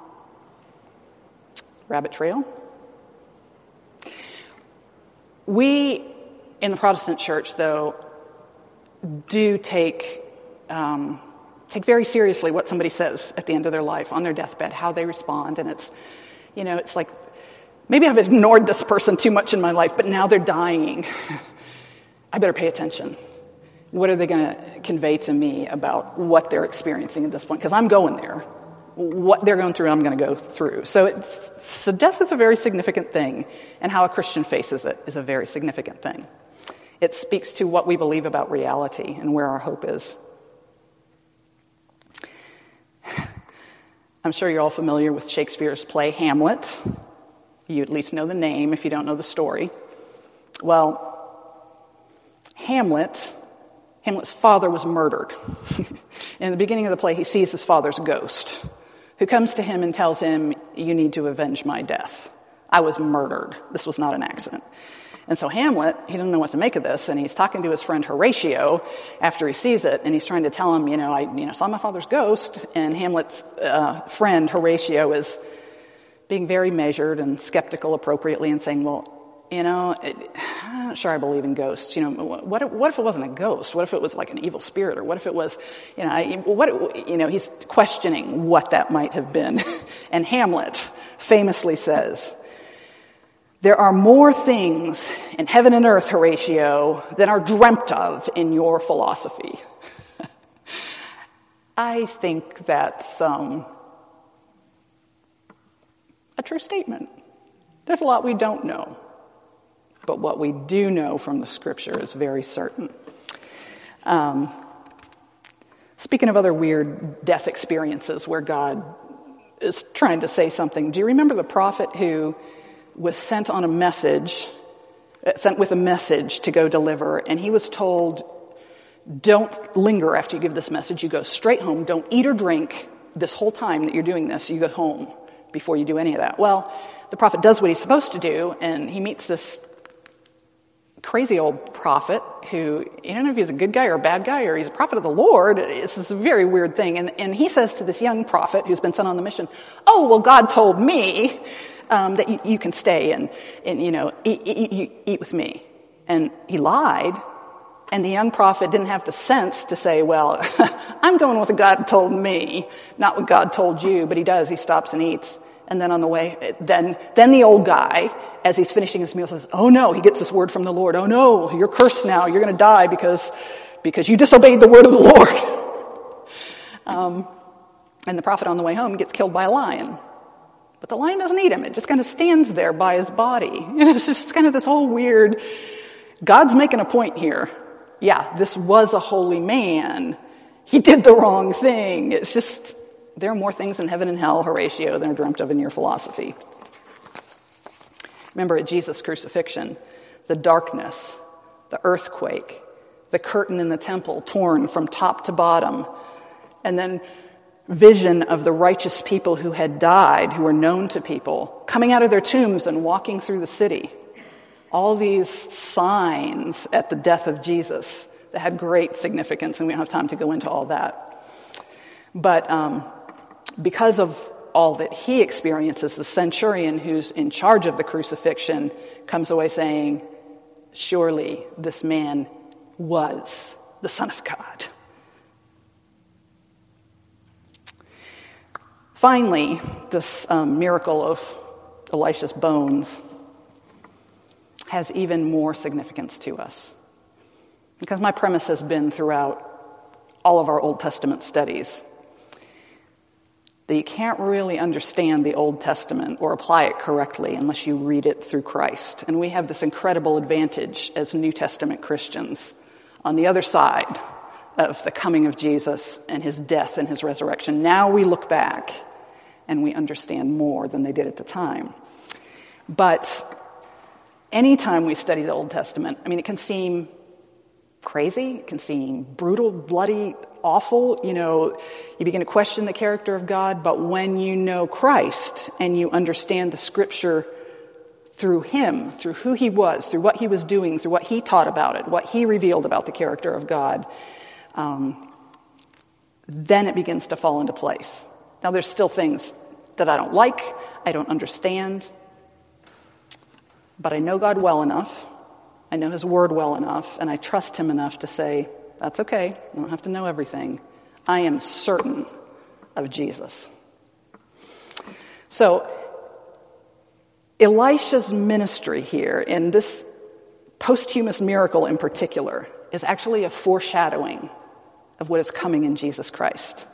rabbit trail. We, in the Protestant church, though, do take um, take very seriously what somebody says at the end of their life, on their deathbed, how they respond, and it's, you know, it's like, maybe I've ignored this person too much in my life, but now they're dying. I better pay attention. What are they going to convey to me about what they're experiencing at this point? Because I'm going there. What they're going through, I'm going to go through. So, it's, so death is a very significant thing, and how a Christian faces it is a very significant thing. It speaks to what we believe about reality and where our hope is. I'm sure you're all familiar with Shakespeare's play Hamlet. You at least know the name if you don't know the story. Well, Hamlet, Hamlet's father was murdered. In the beginning of the play, he sees his father's ghost, who comes to him and tells him, "You need to avenge my death. I was murdered. This was not an accident." And so Hamlet, he doesn't know what to make of this, and he's talking to his friend Horatio after he sees it, and he's trying to tell him, you know, I you know saw my father's ghost, and Hamlet's uh, friend Horatio is being very measured and skeptical appropriately and saying, well, you know, it, I'm not sure I believe in ghosts. You know, what if, what if it wasn't a ghost? What if it was like an evil spirit? Or what if it was, you know, I, what, you know, he's questioning what that might have been. And Hamlet famously says, "There are more things in heaven and earth, Horatio, than are dreamt of in your philosophy." I think that's um, a true statement. There's a lot we don't know. But what we do know from the scripture is very certain. Um, speaking of other weird death experiences where God is trying to say something, do you remember the prophet who was sent on a message, sent with a message to go deliver, and he was told, don't linger after you give this message. You go straight home. Don't eat or drink this whole time that you're doing this. You go home before you do any of that. Well, the prophet does what he's supposed to do, and he meets this crazy old prophet who, you don't know if he's a good guy or a bad guy, or he's a prophet of the Lord. It's this very weird thing. And, and he says to this young prophet who's been sent on the mission, "Oh, well, God told me um, that you, you can stay and, and you know, eat, eat, eat, eat with me." And he lied. And the young prophet didn't have the sense to say, well, I'm going with what God told me, not what God told you. But he does. He stops and eats. And then on the way, then, then the old guy, as he's finishing his meal, says, "Oh no," he gets this word from the Lord. "Oh no, you're cursed now. You're going to die because, because you disobeyed the word of the Lord." um, and the prophet on the way home gets killed by a lion. But the lion doesn't eat him. It just kind of stands there by his body. And it's just kind of this whole weird, God's making a point here. Yeah, this was a holy man. He did the wrong thing. It's just, there are more things in heaven and hell, Horatio, than are dreamt of in your philosophy. Remember at Jesus' crucifixion, the darkness, the earthquake, the curtain in the temple torn from top to bottom, and then vision of the righteous people who had died, who were known to people, coming out of their tombs and walking through the city. All these signs at the death of Jesus that had great significance, and we don't have time to go into all that. But um, because of all that he experiences, the centurion who's in charge of the crucifixion comes away saying, surely this man was the Son of God. Finally, this um, miracle of Elisha's bones has even more significance to us. Because my premise has been throughout all of our Old Testament studies that you can't really understand the Old Testament or apply it correctly unless you read it through Christ. And we have this incredible advantage as New Testament Christians on the other side of the coming of Jesus and his death and his resurrection. Now we look back and we understand more than they did at the time. But anytime we study the Old Testament, I mean, it can seem crazy, it can seem brutal, bloody, awful. You know, you begin to question the character of God, but when you know Christ and you understand the scripture through him, through who he was, through what he was doing, through what he taught about it, what he revealed about the character of God, um, then it begins to fall into place. Now, there's still things that I don't like, I don't understand, but I know God well enough, I know his word well enough, and I trust him enough to say, that's okay, you don't have to know everything. I am certain of Jesus. So, Elisha's ministry here, in this posthumous miracle in particular, is actually a foreshadowing of what is coming in Jesus Christ.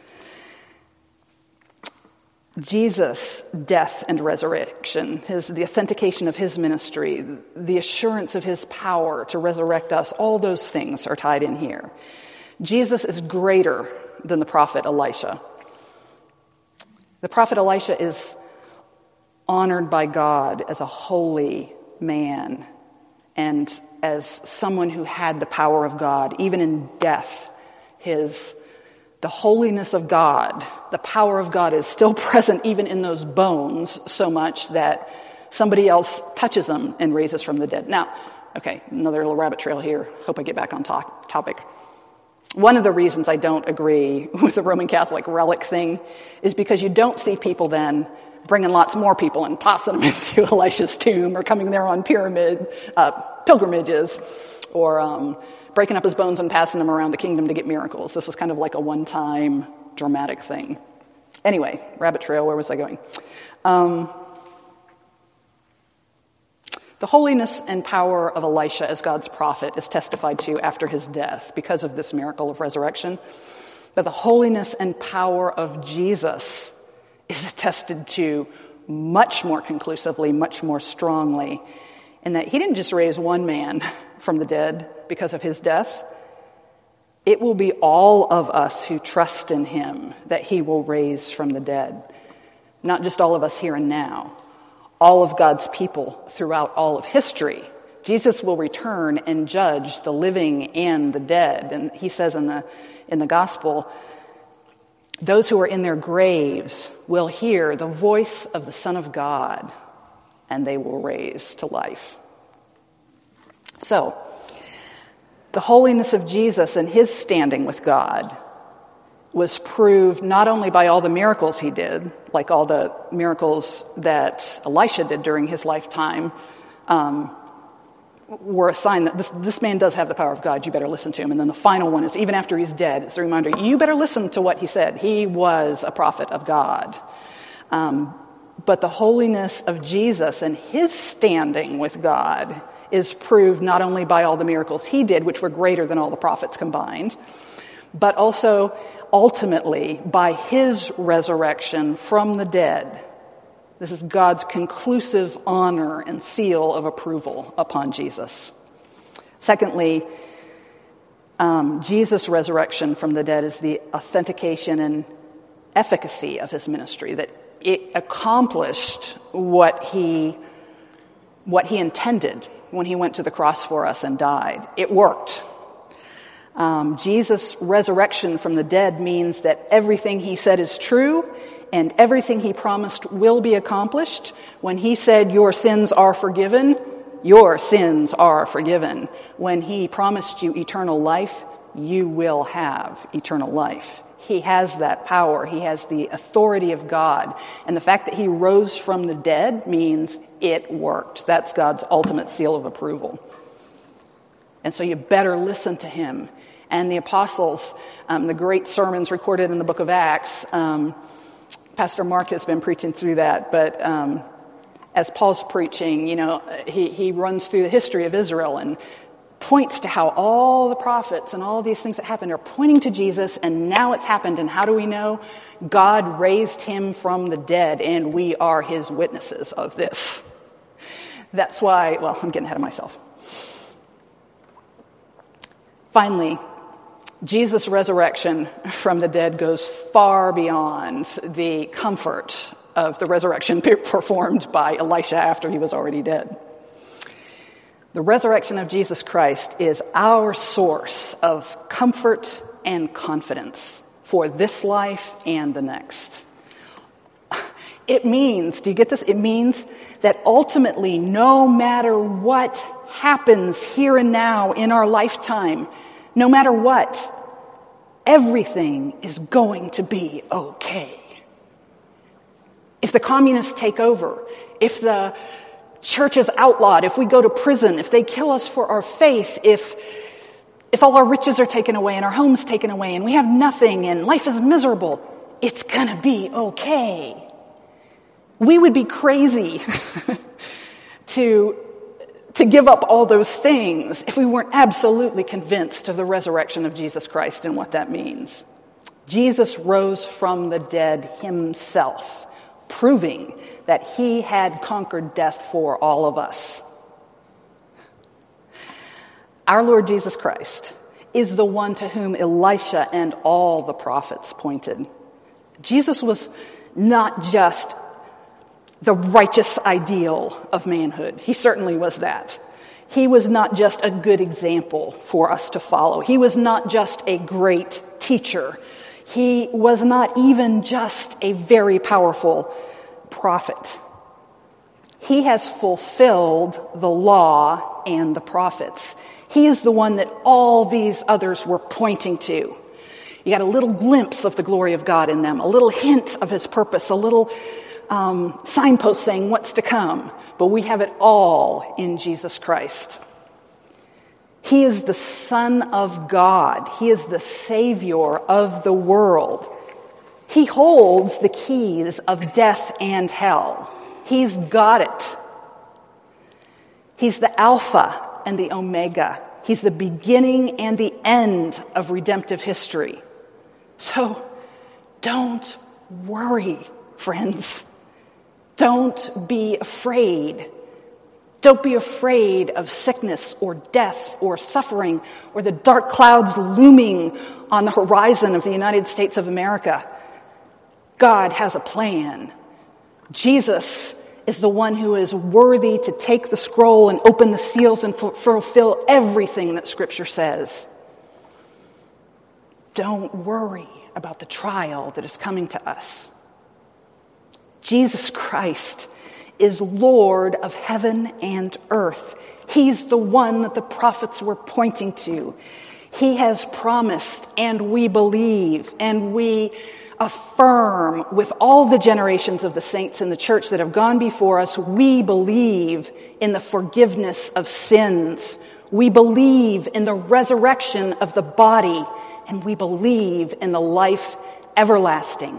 Jesus' death and resurrection, his, the authentication of his ministry, the assurance of his power to resurrect us, all those things are tied in here. Jesus is greater than the prophet Elisha. The prophet Elisha is honored by God as a holy man and as someone who had the power of God. Even in death, his the holiness of God, the power of God is still present even in those bones, so much that somebody else touches them and raises from the dead. Now, okay, another little rabbit trail here. Hope I get back on to- topic. One of the reasons I don't agree with the Roman Catholic relic thing is because you don't see people then bringing lots more people and tossing them into Elisha's tomb, or coming there on pyramid uh, pilgrimages, or um, breaking up his bones and passing them around the kingdom to get miracles. This was kind of like a one-time dramatic thing. Anyway, rabbit trail, where was I going? Um, the holiness and power of Elisha as God's prophet is testified to after his death because of this miracle of resurrection. But the holiness and power of Jesus is attested to much more conclusively, much more strongly, in that he didn't just raise one man from the dead because of his death. It will be all of us who trust in him that he will raise from the dead. Not just all of us here and now. All of God's people throughout all of history. Jesus will return and judge the living and the dead. And he says in the in the gospel, those who are in their graves will hear the voice of the Son of God, and they will raise to life. So, the holiness of Jesus and his standing with God was proved not only by all the miracles he did, like all the miracles that Elisha did during his lifetime, um, were a sign that this, this man does have the power of God, you better listen to him. And then the final one is, even after he's dead, it's a reminder, you better listen to what he said. He was a prophet of God. Um, but the holiness of Jesus and his standing with God is proved not only by all the miracles he did, which were greater than all the prophets combined, but also ultimately by his resurrection from the dead. This is God's conclusive honor and seal of approval upon Jesus. Secondly, um, Jesus' resurrection from the dead is the authentication and efficacy of his ministry, that it accomplished what he, what he intended when he went to the cross for us and died. It worked. Um, Jesus' resurrection from the dead means that everything he said is true and everything he promised will be accomplished. When he said, your sins are forgiven, your sins are forgiven. When he promised you eternal life, you will have eternal life. He has that power. He has the authority of God. And the fact that he rose from the dead means it worked. That's God's ultimate seal of approval. And so you better listen to him. And the apostles, um, the great sermons recorded in the book of Acts, um, Pastor Mark has been preaching through that, but um, as Paul's preaching, you know, he, he runs through the history of Israel and points to how all the prophets and all these things that happened are pointing to Jesus, and now it's happened. And how do we know? God raised him from the dead, and we are his witnesses of this. That's why, well, I'm getting ahead of myself. Finally, Jesus' resurrection from the dead goes far beyond the comfort of the resurrection performed by Elisha after he was already dead. The resurrection of Jesus Christ is our source of comfort and confidence for this life and the next. It means, do you get this? It means that ultimately, no matter what happens here and now in our lifetime, no matter what, everything is going to be okay. If the communists take over, if the church is outlawed, if we go to prison, if they kill us for our faith, if if all our riches are taken away and our homes taken away and we have nothing and life is miserable, it's gonna be okay. We would be crazy to to give up all those things if we weren't absolutely convinced of the resurrection of Jesus Christ and what that means. Jesus rose from the dead himself, proving that he had conquered death for all of us. Our Lord Jesus Christ is the one to whom Elisha and all the prophets pointed. Jesus was not just the righteous ideal of manhood. He certainly was that. He was not just a good example for us to follow. He was not just a great teacher. He was not even just a very powerful prophet. He has fulfilled the law and the prophets. He is the one that all these others were pointing to. You got a little glimpse of the glory of God in them, a little hint of his purpose, a little um, signpost saying what's to come. But we have it all in Jesus Christ. He is the Son of God. He is the Savior of the world. He holds the keys of death and hell. He's got it. He's the Alpha and the Omega. He's the beginning and the end of redemptive history. So don't worry, friends. Don't be afraid. Don't be afraid of sickness or death or suffering or the dark clouds looming on the horizon of the United States of America. God has a plan. Jesus is the one who is worthy to take the scroll and open the seals and fulfill everything that Scripture says. Don't worry about the trial that is coming to us. Jesus Christ is Lord of heaven and earth. He's the one that the prophets were pointing to. He has promised, and we believe, and we affirm with all the generations of the saints in the church that have gone before us, we believe in the forgiveness of sins. We believe in the resurrection of the body, and we believe in the life everlasting.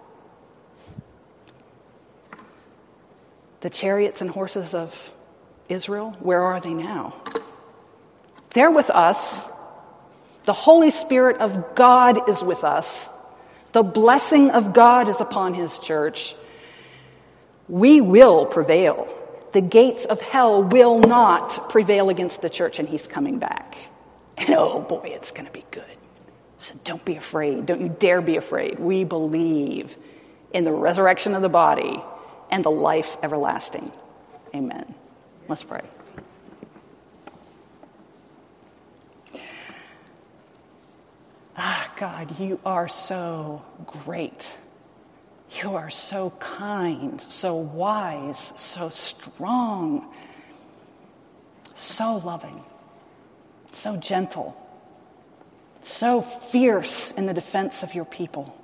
The chariots and horses of Israel, where are they now? They're with us. The Holy Spirit of God is with us. The blessing of God is upon his church. We will prevail. The gates of hell will not prevail against the church, and he's coming back. And oh boy, it's going to be good. So don't be afraid. Don't you dare be afraid. We believe in the resurrection of the body and the life everlasting. Amen. Let's pray. God, you are so great. You are so kind, so wise, so strong, so loving, so gentle, so fierce in the defense of your people.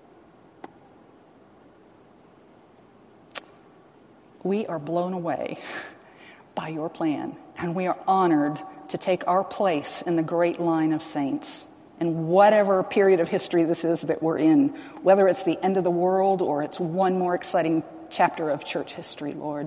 We are blown away by your plan, and we are honored to take our place in the great line of saints. In whatever period of history this is that we're in, whether it's the end of the world or it's one more exciting chapter of church history, Lord,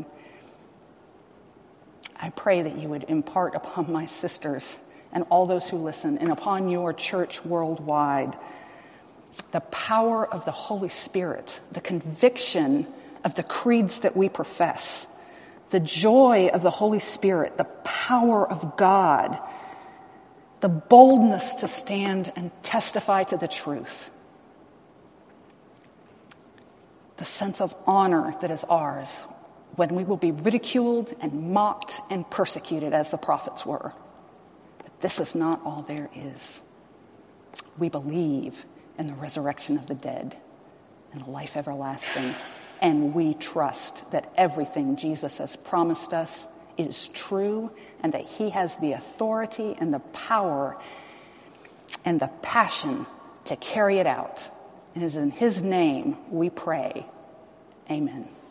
I pray that you would impart upon my sisters and all those who listen and upon your church worldwide the power of the Holy Spirit, the conviction of the creeds that we profess, the joy of the Holy Spirit, the power of God, the boldness to stand and testify to the truth, the sense of honor that is ours when we will be ridiculed and mocked and persecuted as the prophets were. But this is not all there is. We believe in the resurrection of the dead and the life everlasting, and we trust that everything Jesus has promised us is true, and that he has the authority and the power and the passion to carry it out. It is in his name we pray. Amen.